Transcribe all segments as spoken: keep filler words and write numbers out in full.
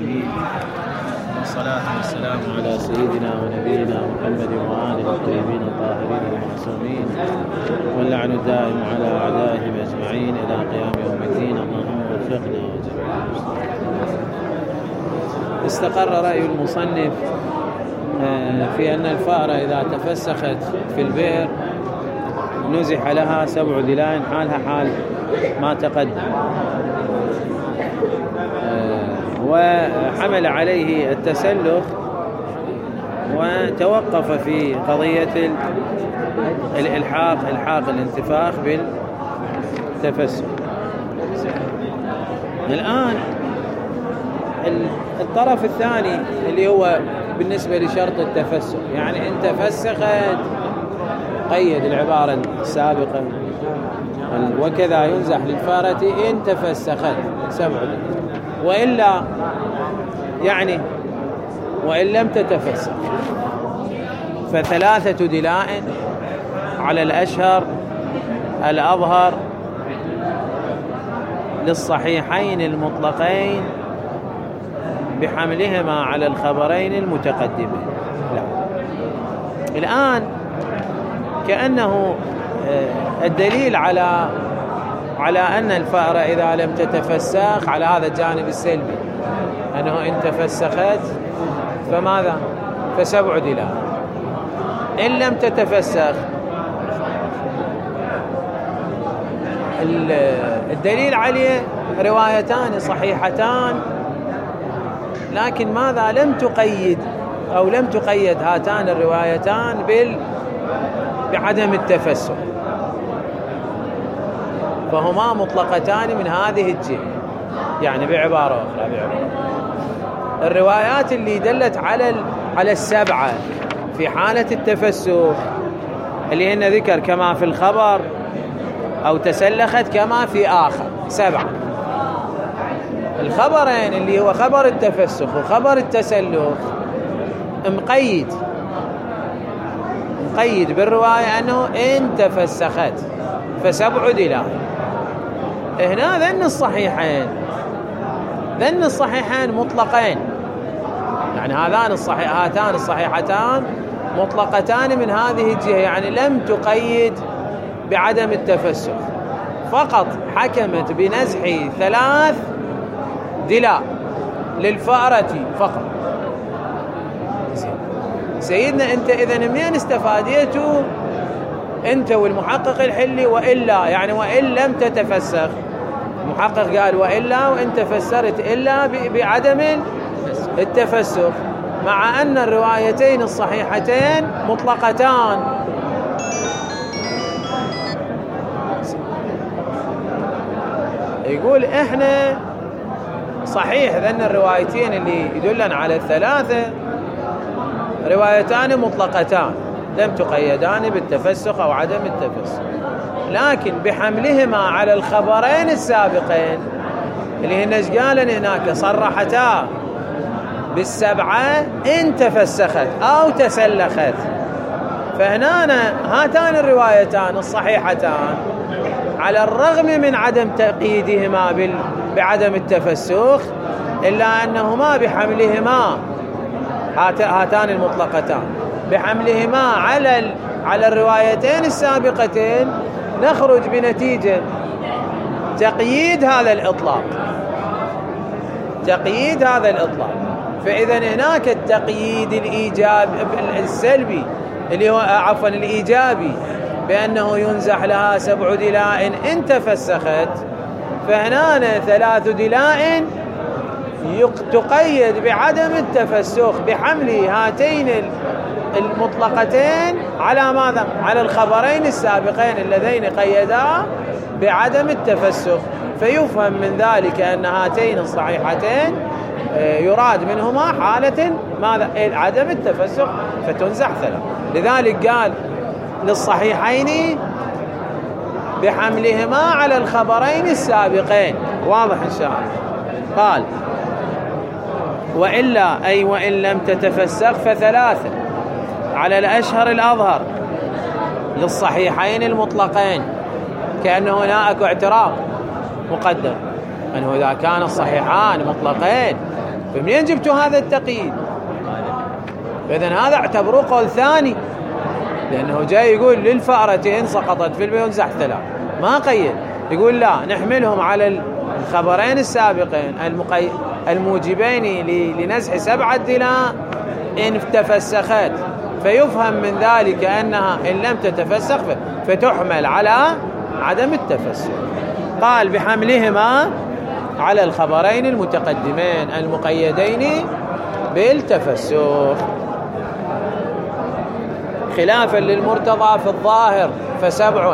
العالمين، والصلاة والسلام على سيدنا ونبينا محمد وآله الطيبين الطاهرين المعصومين، واللعن الدائم على أعدائهم أجمعين إلى قيام يوم الدين. اللهم وفقنا وجميع المسلمين. استقر رأي المصنف في أن الفأرة إذا تفسخت في البئر نزح لها سبع ذلاع حالها حال ما تقدم، وحمل عليه التسلخ وتوقف في قضية الإلحاق إلحاق الانتفاخ بالتفسخ. الآن الطرف الثاني اللي هو بالنسبة لشرط التفسخ، يعني انت فسخت، قيد العبارة السابقة وكذا ينزح للفارة إن تفسخت سبع، وإلا يعني وإن لم تتفسخ فثلاثة دلاء على الأشهر الأظهر للصحيحين المطلقين بحملهما على الخبرين المتقدمين. لا. الآن كأنه الدليل على على أن الفأرة إذا لم تتفسخ على هذا الجانب السلبي، أنه إن تفسخت فماذا؟ فسبع دلاء. إن لم تتفسخ الدليل عليه روايتان صحيحتان، لكن ماذا؟ لم تقيد أو لم تقيد هاتان الروايتان بال بعدم التفسخ، فهما مطلقتان من هذه الجهة. يعني بعبارة أخرى، بعبارة الروايات اللي دلت على على السبعة في حالة التفسخ اللي هن ذكر كما في الخبر أو تسلخت كما في آخر، سبعة. الخبرين اللي هو خبر التفسخ وخبر التسلخ مقيد مقيد بالرواية أنه إن تفسخت فسبع دلاء. هنا ذن الصحيحين ذن الصحيحين مطلقين، يعني هذان الصحيح هاتان الصحيحتان مطلقتان من هذه الجهة، يعني لم تقيد بعدم التفسخ، فقط حكمت بنزح ثلاث دلاء للفأرة فقط. سيدنا أنت إذن منين استفاديته أنت والمحقق الحلي؟ وإلا يعني وإن لم تتفسخ، المحقق قال وإلا، وأنت فسرت إلا بعدم التفسخ، مع أن الروايتين الصحيحتين مطلقتان. يقول إحنا صحيح ذن الروايتين اللي يدلن على الثلاثة روايتان مطلقتان لم تقيدان بالتفسخ أو عدم التفسخ، لكن بحملهما على الخبرين السابقين اللي هن قالن هناك صرحتا بالسبعة إن تفسخت أو تسلخت، فهنا هاتان الروايتان الصحيحتان على الرغم من عدم تقييدهما بعدم التفسخ إلا أنهما بحملهما هاتان المطلقتان بحملهما على على الروايتين السابقتين نخرج بنتيجة تقييد هذا الإطلاق تقييد هذا الإطلاق. فإذا هناك التقييد الإيجابي السلبي اللي هو عفوا الإيجابي بأنه ينزح لها سبع دلاء إن تفسخت، فهنا ثلاث دلاء تقيد بعدم التفسخ بحمل هاتين المطلقتين على ماذا؟ على الخبرين السابقين اللذين قيدا بعدم التفسخ، فيفهم من ذلك أن هاتين الصحيحتين يراد منهما حالة ماذا؟ عدم التفسخ، فتنزح ثلاث. لذلك قال للصحيحين بحملهما على الخبرين السابقين. واضح إن شاء الله. قال وإلا أي وإن لم تتفسخ فثلاثة على الأشهر الأظهر للصحيحين المطلقين، كأنه هناك اعتراض مقدم أنه إذا كان الصحيحان مطلقين فمنين جبتوا هذا التقييد؟ فإذن هذا اعتبروه قول ثاني، لأنه جاي يقول للفأرة إن سقطت في البيت ينزح ثلاث، ما قيد. يقول لا، نحملهم على الخبرين السابقين المقي... الموجبين لنزح سبعة دلاء إن تفسخت، فيفهم من ذلك أنها إن لم تتفسخ فتحمل على عدم التفسخ. قال بحملهما على الخبرين المتقدمين المقيدين بالتفسخ، خلافا للمرتضى في الظاهر فسبع.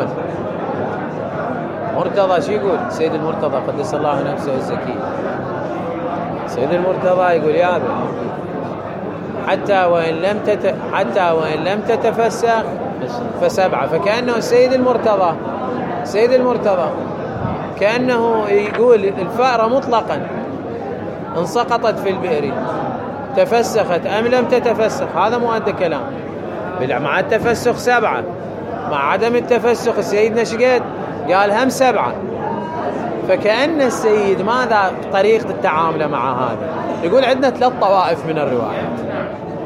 مرتضى شو يقول؟ سيد المرتضى قدس الله نفسه الزكي، سيد المرتضى يقول يا ابن حتى وإن لم تت... حتى وإن لم تتفسخ فسبعة. فكأنه سيد المرتضى سيد المرتضى كأنه يقول الفأرة مطلقا إن سقطت في البئر تفسخت أم لم تتفسخ، هذا مؤدى كلام. مع التفسخ سبعة، مع عدم التفسخ السيد نشقد قال هم سبعة. فكأن السيد ماذا طريقة التعامل مع هذا؟ يقول عندنا ثلاث طوائف من الروايات.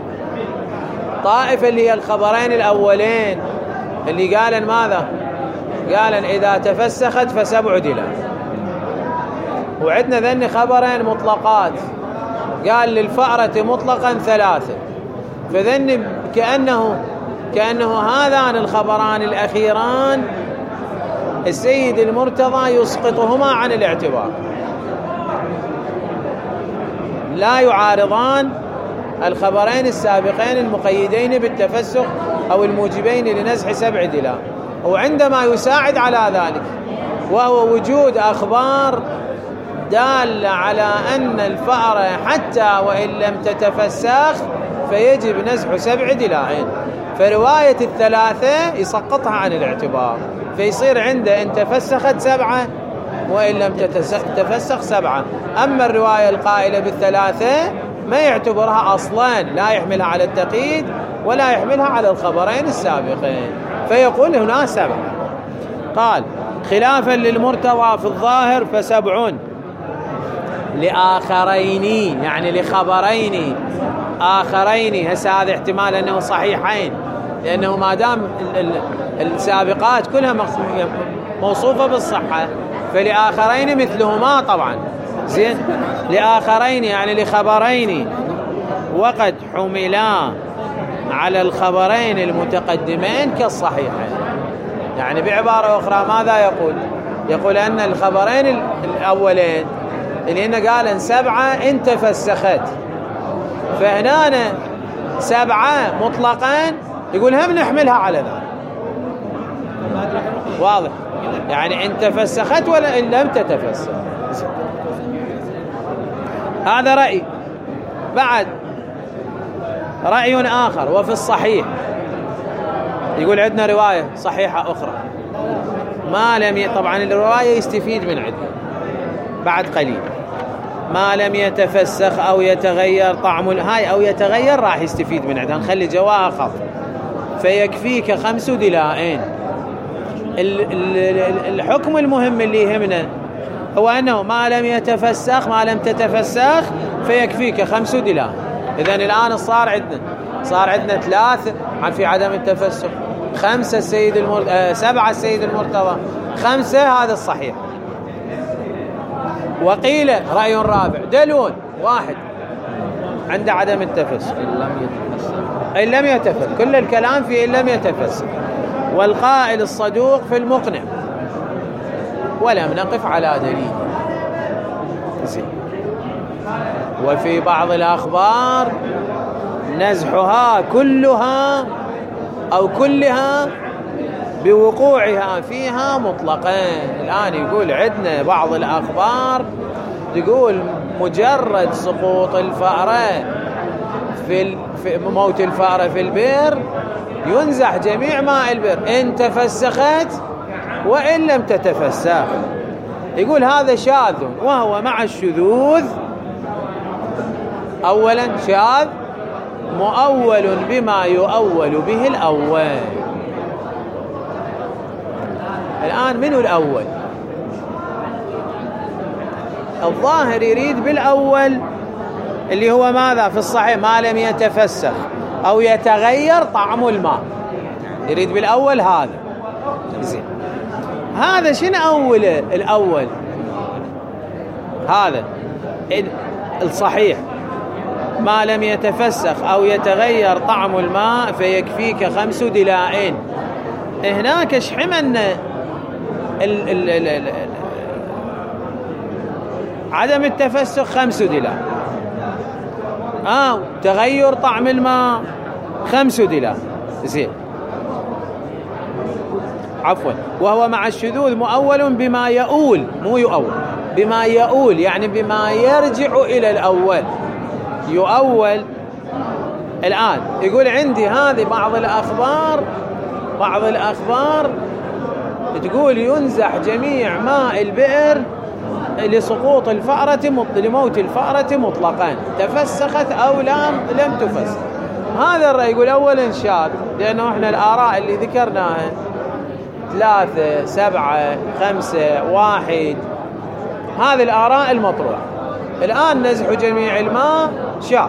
طائفة اللي هي الخبرين الأولين اللي قال ماذا؟ قال إذا تفسخت فسبع دلاء. وعندنا ذن خبرين مطلقات، قال للفأرة مطلقا ثلاثة. فذن كأنه كأنه هذان الخبران الأخيران السيد المرتضى يسقطهما عن الاعتبار، لا يعارضان الخبرين السابقين المقيدين بالتفسخ أو الموجبين لنزح سبع دلاء. وعندما يساعد على ذلك وهو وجود أخبار دالة على أن الفأرة حتى وإن لم تتفسخ فيجب نزح سبع دلاء، فرواية الثلاثة يسقطها عن الاعتبار، فيصير عنده إن تفسخت سبعة وإن لم تتفسخ سبعة. أما الرواية القائلة بالثلاثة ما يعتبرها أصلا، لا يحملها على التقييد ولا يحملها على الخبرين السابقين، فيقول هنا سبعة. قال خلافا للمرتضى في الظاهر فسبع لآخرين، يعني لخبرين آخرين. هسه هذا احتمال أنه صحيحين، لأنه ما دام السابقات كلها موصوفة بالصحة فلآخرين مثلهما طبعا زين، لآخرين يعني لخبرين وقد حملا على الخبرين المتقدمين كالصحيحين. يعني بعبارة أخرى ماذا يقول؟ يقول أن الخبرين الأولين اللي هنا قال إن سبعة إن تفسخت، فهنا سبعة مطلقا يقول هم نحملها على ذلك. واضح؟ يعني إن تفسخت ولا إن لم تتفسخ. هذا رأي. بعد رأي آخر وفي الصحيح، يقول عندنا رواية صحيحة أخرى ما لم ي... طبعا الرواية يستفيد من عندنا بعد قليل، ما لم يتفسخ أو يتغير طعم هاي أو يتغير راح يستفيد من عندها، نخلي جواها خط. فيكفيك خمس دلاءين. الحكم المهم اللي يهمنا هو أنه ما لم يتفسخ ما لم تتفسخ فيكفيك خمس دلاء. إذن الآن صار عندنا صار عندنا ثلاثة في عدم التفسخ، خمسة السيد المر... آه سبعة السيد المرتضى، خمسة هذا الصحيح. وقيل رأي رابع دلون واحد عند عدم التفسخ إن لم يتفسخ إن لم يتفسخ كل الكلام في إن لم يتفسخ، والقائل الصدوق في المقنع، ولم نقف على دليل. وفي بعض الأخبار نزحها كلها أو كلها بوقوعها فيها مطلقين. الآن يقول عندنا بعض الأخبار تقول مجرد سقوط الفأرة في, في موت الفأرة في البئر ينزح جميع ماء البئر إن تفسخت وإن لم تتفسخ. يقول هذا شاذ، وهو مع الشذوذ أولا شاذ مؤول بما يؤول به الأول. الآن منه الأول؟ الظاهر يريد بالأول اللي هو ماذا في الصحيح؟ ما لم يتفسخ أو يتغير طعم الماء. يريد بالأول هذا. زين، هذا شنو أوله؟ الأول هذا الصحيح ما لم يتفسخ أو يتغير طعم الماء فيكفيك خمس دلاء. هناك شحمن ال ال ال ال عدم التفسخ خمس دلاء، آه تغير طعم الماء خمس دلاء. زين، عفوا، وهو مع الشذوذ مؤول بما يؤول، مو يؤول، بما يؤول يعني بما يرجع إلى الأول. يؤول الآن يقول عندي هذه بعض الأخبار بعض الأخبار تقول ينزح جميع ماء البئر لسقوط الفأرة لموت الفأرة مطلقا، تفسخت أو لم لم تفسخ. هذا الرأي يقول أولا شاذ، لأنه احنا الآراء اللي ذكرناها ثلاثة سبعة خمسة واحد، هذه الآراء المطروحة. الآن نزح جميع الماء شاذ.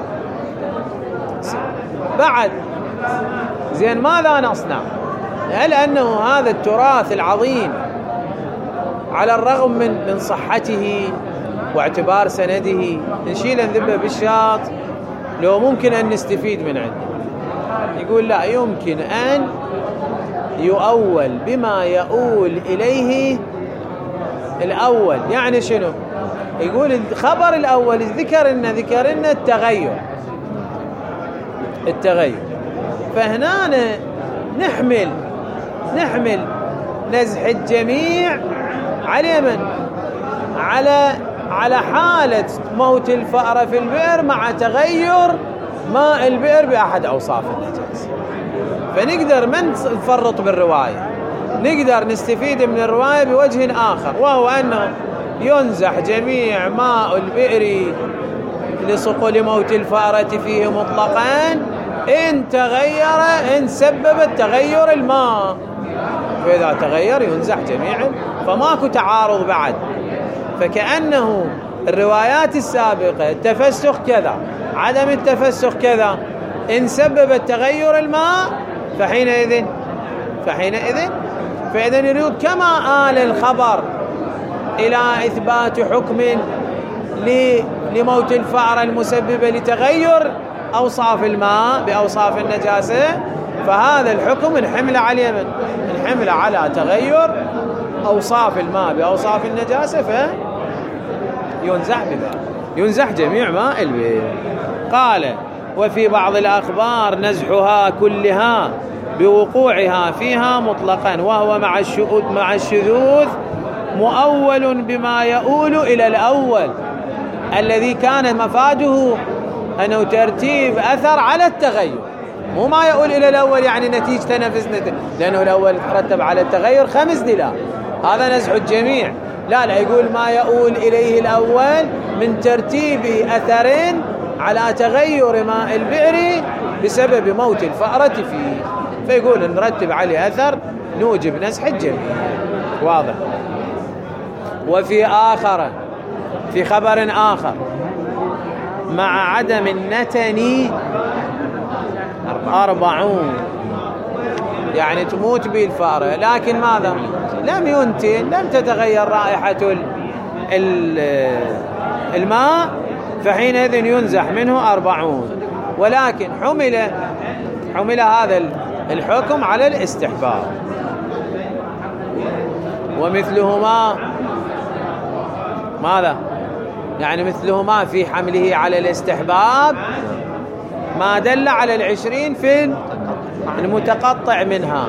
بعد زين ماذا نصنع؟ هل أنه هذا التراث العظيم على الرغم من من صحته واعتبار سنده نشيل نذبه بالشاط، لو ممكن أن نستفيد من عنده؟ يقول لا، يمكن أن يؤول بما يؤول إليه الأول. يعني شنو؟ يقول الخبر الأول ذكر إن ذكر إن التغير التغير فهنا نحمل نحمل نزح الجميع على من؟ على على حالة موت الفأرة في البئر مع تغير ماء البئر بأحد أوصاف النجاسة. فنقدر ما نفرط بالرواية، نقدر نستفيد من الرواية بوجه آخر، وهو أنه ينزح جميع ماء البئر لسقوط موت الفأرة فيه مطلقا إن تغير إن سبب التغير الماء، فإذا تغير ينزح جميعا، فماكو تعارض بعد. فكأنه الروايات السابقة التفسخ كذا، عدم التفسخ كذا، إن سبب التغير الماء فحينئذ فحينئذ فإذا يريد كما آل الخبر إلى إثبات حكم لموت الفأرة المسببة لتغير أوصاف الماء بأوصاف النجاسة، فهذا الحكم نحمل عليه من نحمل على تغير أوصاف الماء بأوصاف النجاسة فينزح بذلك، ينزح جميع ماء البئر. قال وفي بعض الأخبار نزحها كلها بوقوعها فيها مطلقا، وهو مع الشذوذ مع الشذوذ مؤول بما يؤول إلى الأول الذي كان مفاده أنه ترتيب أثر على التغير، مو ما يؤول إلى الأول يعني نتيجة نفس نتيجة، لأنه الأول ترتب على التغير خمس دلاء، هذا نزح الجميع. لا لا، يقول ما يؤول إليه الأول من ترتيب أثرين على تغير ماء البئر بسبب موت الفأرة فيه، فيقول نرتب عليه أثر نوجب نزح الجميع. واضح. وفي آخر في خبر آخر مع عدم النتن أربعون، يعني تموت به الفأرة لكن ماذا؟ لم ينتن، لم تتغير رائحة الماء، فحينئذ ينزح منه أربعون، ولكن حمل حمل هذا الحكم على الاستحباب. ومثلهما ماذا؟ يعني مثلهما في حمله على الاستحباب ما دل على العشرين في المتقطع منها،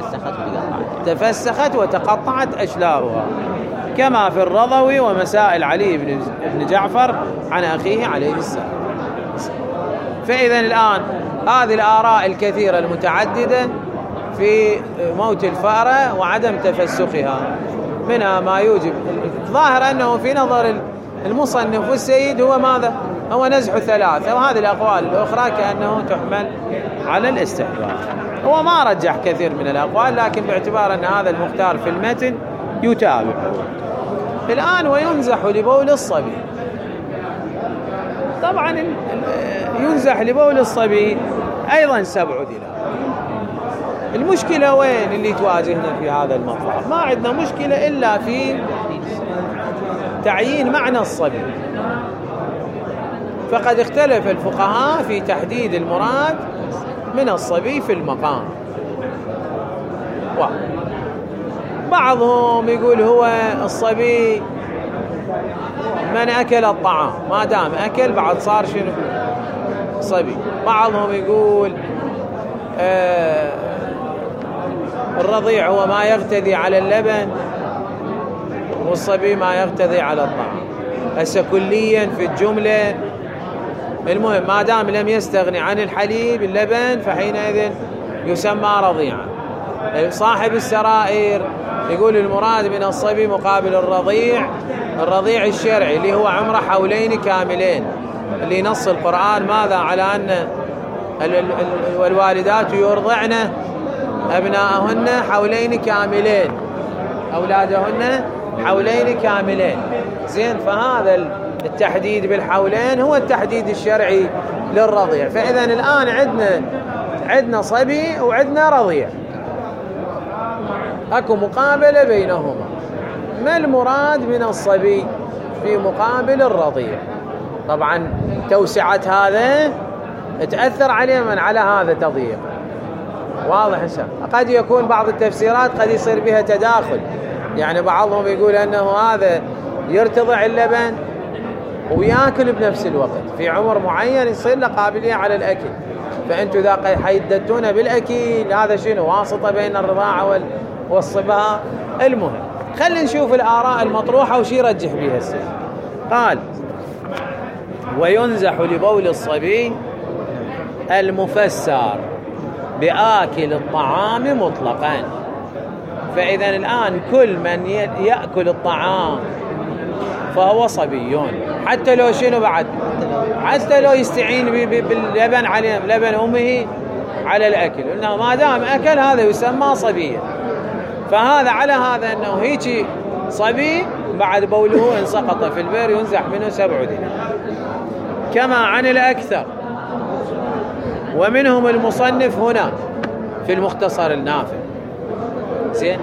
تفسخت وتقطعت أشلاؤها، كما في الرضوي ومسائل علي بن جعفر عن أخيه عليه السلام. فإذا الآن هذه الآراء الكثيرة المتعددة في موت الفأرة وعدم تفسخها، منها ما يوجب، ظاهر أنه في نظر المصنف والسيد هو ماذا؟ هو نزح ثلاثة، وهذه الأقوال الأخرى كأنه تحمل على الاستحباب. هو ما رجح كثير من الأقوال، لكن باعتبار أن هذا المختار في المتن يتابع. الآن وينزح لبول الصبي، طبعا طبعا ينزح لبول الصبي أيضا سبع دلال. المشكلة وين اللي تواجهنا في هذا المطلب؟ ما عندنا مشكلة إلا في تعيين معنى الصبي، فقد اختلف الفقهاء في تحديد المراد من الصبي في المقام. بعضهم يقول هو الصبي من أكل الطعام، ما دام أكل بعد صار شنو؟ صبي. بعضهم يقول آه الرضيع هو ما يغتدي على اللبن والصبي ما يغتدي على الطعام. هسه كليا في الجملة المهم ما دام لم يستغني عن الحليب اللبن فحينئذ يسمى رضيعا. صاحب السرائر يقول المراد من الصبي مقابل الرضيع الرضيع الشرعي اللي هو عمره حولين كاملين، اللي نص القرآن ماذا على أن والوالدات يرضعن أبناءهن حولين كاملين، أولادهن حولين كاملين. زين، فهذا التحديد بالحولين هو التحديد الشرعي للرضيع. فإذا الآن عندنا عندنا صبي وعندنا رضيع، أكو مقابلة بينهما. ما المراد من الصبي في مقابل الرضيع؟ طبعا توسعة هذا تأثر عليه من على هذا تضييق. واضح هسه؟ قد يكون بعض التفسيرات قد يصير بها تداخل، يعني بعضهم يقول أنه هذا يرتضع اللبن ويأكل بنفس الوقت في عمر معين يصير له قابلية على الأكل، فأنتوا إذا حيددتون بالأكل هذا شنو؟ واسطة بين الرضاعة والصبا. المهم خلينا نشوف الآراء المطروحة وشي يرجح بها السيد. قال وينزح لبول الصبي المفسر بآكل الطعام مطلقا. فإذا الآن كل من يأكل الطعام فهو صبي، حتى لو شنو بعد، حتى لو يستعين باللبن على لبن أمه على الأكل، إنه ما دام أكل هذا يسمى صبيا. فهذا على هذا أنه هيك صبي بعد بوله إن سقط في البئر ينزح منه سبع دلال، كما عن الأكثر. ومنهم المصنف هنا في المختصر النافع. زين،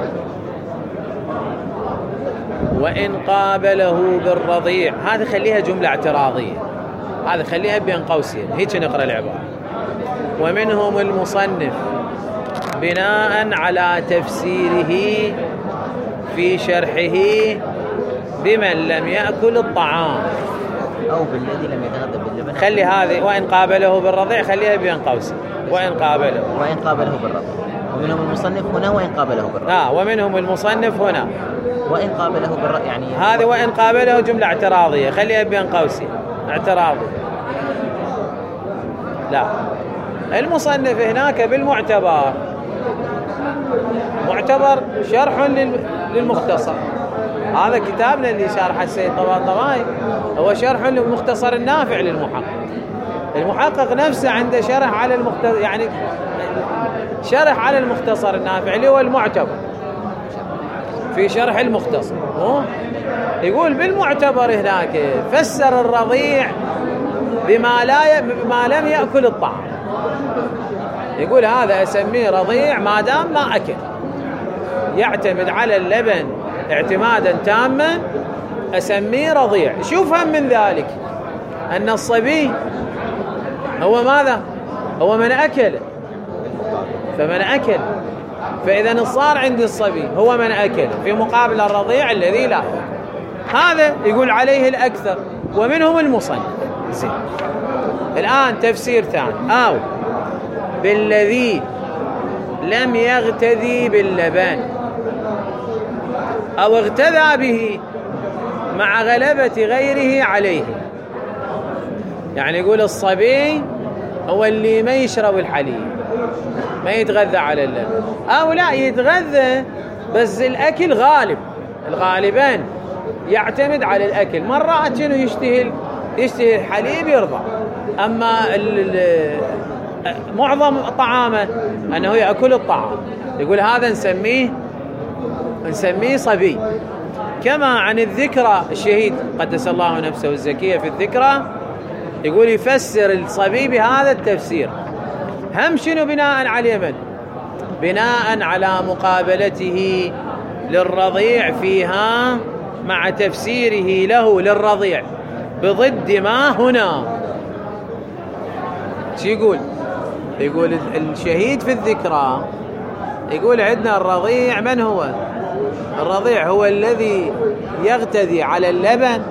وإن قابله بالرضيع، هذه خليها جملة اعتراضية، هذه خليها بين قوسين، هيك نقرأ العبارة. ومنهم المصنف بناء على تفسيره في شرحه بمن لم يأكل الطعام أو بالذي لم يتغذى باللبن. خلي هذه وإن قابله بالرضيع خليها بين قوسين، وإن قابله وإن قابله بالرضيع. ومنهم المصنف هنا وإن قابله بالرضيع. آه ومنهم المصنف هنا وإن قابله بالرضيع، يعني هذه وإن قابله جملة اعتراضية خليها بين قوسين اعتراضي. لا، المصنف هناك بالمعتبر، معتبر شرح للمختصر. هذا كتابنا اللي شارح السيد طباطبائي هو شرح للمختصر النافع للمحقق. المحقق نفسه عنده شرح على المختصر، يعني شرح على المختصر النافع اللي هو المعتبر في شرح المختصر. يقول بالمعتبر هناك فسر الرضيع بما لا بما لم يأكل الطعام. يقول هذا أسميه رضيع ما دام ما أكل، يعتمد على اللبن اعتمادا تاما، أسميه رضيع. شو فهم من ذلك؟ أن الصبي هو ماذا؟ هو من أكل، فمن أكل، فإذا صار عندي الصبي هو من أكل في مقابل الرضيع الذي لا يأكل. هذا يقول عليه الأكثر ومنهم المصنف. زين، الآن تفسير ثاني، أو بالذي لم يغتذي باللبن أو اغتذى به مع غلبة غيره عليه. يعني يقول الصبي هو اللي ما يشرب الحليب، ما يتغذى على اللبن، أو لا يتغذى بس الأكل غالب، الغالبان يعتمد على الأكل. مرات شنو يشتهي يشتهي الحليب يرضى، أما معظم طعامه أنه يأكل الطعام. يقول هذا نسميه نسميه صبي. كما عن الذكرى، الشهيد قدس الله نفسه الزكية في الذكرى يقول يفسر الصبي بهذا التفسير. هم شنو بناء على اليمن؟ بناء على مقابلته للرضيع فيها مع تفسيره له للرضيع بضد ما هنا. شو يقول؟ يقول الشهيد في الذكرى، يقول عندنا الرضيع من هو؟ الرضيع هو الذي يغتذي على اللبن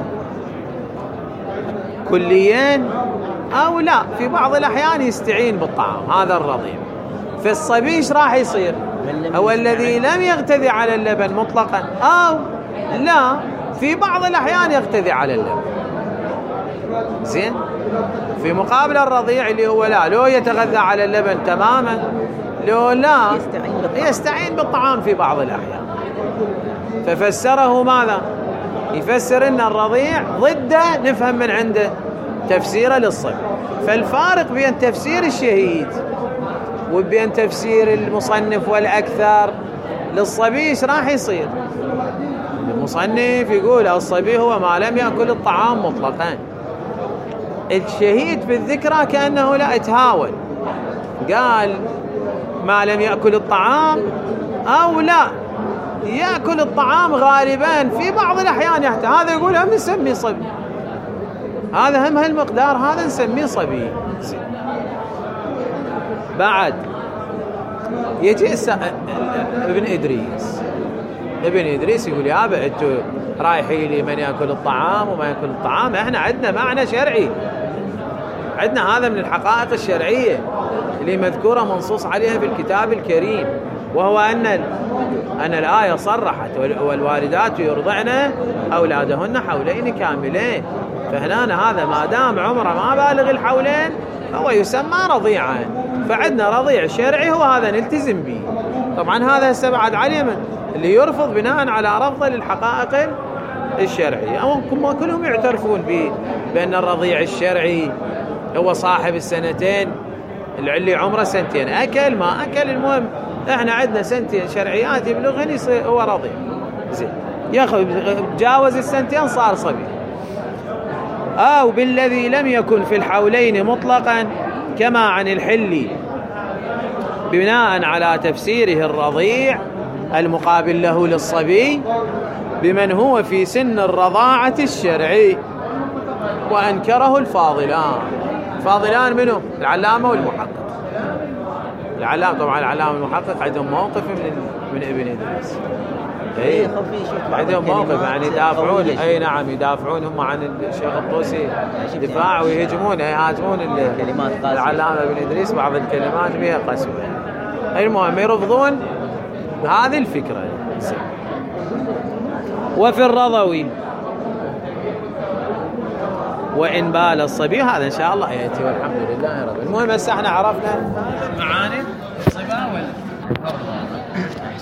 كليا أو لا، في بعض الأحيان يستعين بالطعام، هذا الرضيع. في الصبي ايش راح يصير؟ هو الذي لم يغتذي على اللبن مطلقا أو لا، في بعض الأحيان يغتذي على اللبن. زين؟ في مقابل الرضيع اللي هو لا، لو يتغذى على اللبن تماما، لو لا يستعين بالطعام في بعض الأحيان. ففسره ماذا؟ يفسر ان الرضيع ضده نفهم من عنده تفسيره للصبي. فالفارق بين تفسير الشهيد وبين تفسير المصنف والأكثر للصبي ايش راح يصير؟ المصنف يقول الصبي هو ما لم يأكل الطعام مطلقا. الشهيد في الذكرى كأنه لا اتهاون، قال ما لم يأكل الطعام أو لا يأكل الطعام غالبا، في بعض الأحيان يحتاج. هذا يقول هم نسميه صبي، هذا هم هالمقدار هذا نسميه صبي. بعد يجي ابن إدريس، ابن إدريس يقول يا أبا أنتوا رايحين لي من يأكل الطعام وما يأكل الطعام، احنا عندنا معنى شرعي، عندنا هذا من الحقائق الشرعية اللي مذكورة منصوص عليها في الكتاب الكريم، وهو أن أن الآية صرحت والوالدات يرضعن أولادهن حولين كاملين. فهنا هذا ما دام عمره ما بالغ الحولين هو يسمى رضيعا. فعندنا رضيع شرعي هو هذا نلتزم به. طبعا هذا هسه بعد على اليمن اللي يرفض بناء على رفض للحقائق الشرعية، أو كلهم يعترفون بأن الرضيع الشرعي هو صاحب السنتين، اللي عمره سنتين أكل ما أكل، المهم احنا عندنا سنتين شرعيات يبلغهن يصير هو رضيع. زين، ياخذ تجاوز السنتين صار صبي. أو بالذي لم يكن في الحولين مطلقا كما عن الحلي، بناء على تفسيره الرضيع المقابل له للصبي بمن هو في سن الرضاعة الشرعي، وأنكره الفاضلان. الفاضلان منه العلامة والمحقق. العلامة طبعا العلامة والمحقق عندهم موقف من من ابن إدريس. اي عندهم موقف يعني يدافعون، اي نعم يدافعون هم عن الشيخ الطوسي دفاع ويهجمون يهاجمون العلامة ابن إدريس بعض الكلمات بها قسوة. المهم يرفضون هذه الفكرة. وفي الرضوي وإن بال الصبي، هذا إن شاء الله يأتي والحمد لله رب. المهم هسه احنا عرفنا معاني الصبا ولا